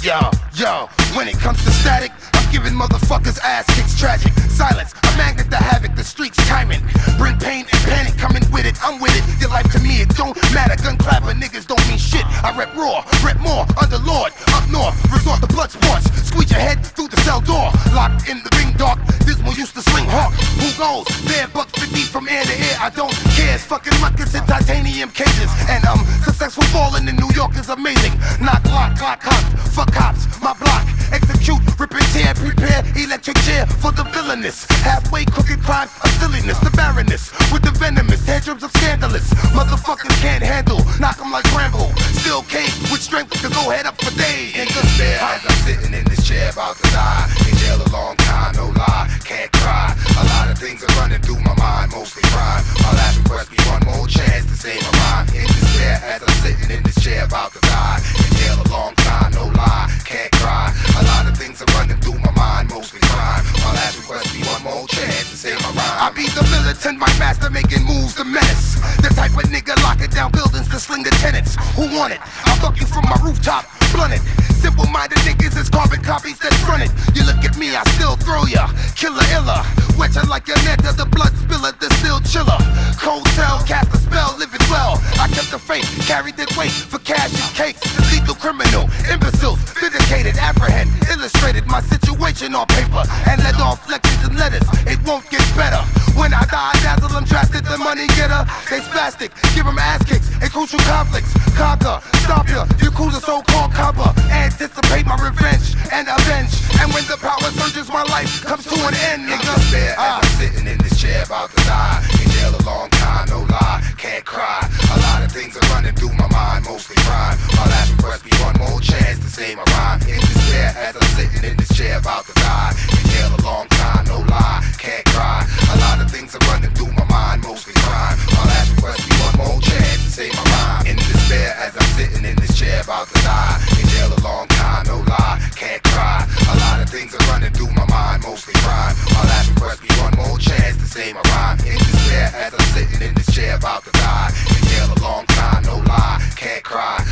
Yo, when it comes to static, I'm giving motherfuckers ass kicks tragic. Silence, a magnet to havoc, the streets timing. Bring pain and panic, coming with it, I'm with it. Your life to me, it don't matter. Gun clapper niggas don't mean shit. I rep raw, rep more, under lord, up north. Resort to blood sports, squeeze your head through the cell door. Locked in the ring dark, Dismal used to sling hawk. Who goes? There, buck 50 from ear to ear, I don't care. It's fucking ruckus in titanium cages. And successful balling in New York is amazing. Knock, lock, fuck cops, my block. Execute, rip and tear, prepare, electric chair for the villainous. Halfway crooked crimes of silliness, the barrenness with the venomous tantrums of scandalous. Motherfuckers can't handle, knock 'em like Rambo. Still cage with strength to go head up for days. In despair as I'm sitting in this chair about to die. In jail a long time, no lie, can't cry. A lot of things are running through my mind, mostly crime. My last request be one more chance to say my rhyme. In despair as I'm sitting in this chair about to die. In jail a long time, no lie, can't cry. A lot of things are running through my mind, mostly crime. My last request be one more chance to say my rhyme. I be the militant, my master making moves to menace. The type of nigga locking down buildings to sling the tenants. Who want it? I'll fuck you from my rooftop, blunt it. Simple-minded niggas is carbon copies that's fronted. You look at me, I still throw ya. Killer iller, wet ya like a netta, the blood spiller, the still chiller. Cold cell, cast a spell, living well. I kept the faith, carried the weight for cash and cakes. Lethal criminal, imbeciles, vindicated, apprehend, illustrated my situation on paper and led off lectures and letters. It won't get better. When I die, dazzle them, drastic, the money getter. They spastic, give them ass kicks in crucial conflicts. Conquer, stop ya, you cool the so-called copper. Anticipate my revenge and avenge. And when the power surges, my life comes to an end, In nigga. despair as I'm sitting in this chair about to die. In jail a long time, no lie, can't cry. A lot of things are running through my mind, mostly crime. My last request be one more chance to say my rhyme. In despair as I'm sitting in this chair about to die. In jail a long time, no lie, can't cry. A lot of things are running through my mind, mostly crime. My last request be one more chance to say my rhyme. In despair as I'm sitting in this chair about to die. In jail a long time, no lie, can't cry. A lot of things are running through my mind, mostly crime. My last request be one more chance to say my rhyme. In despair as I'm sitting in this chair about to die. In jail a long time, no lie, can't cry.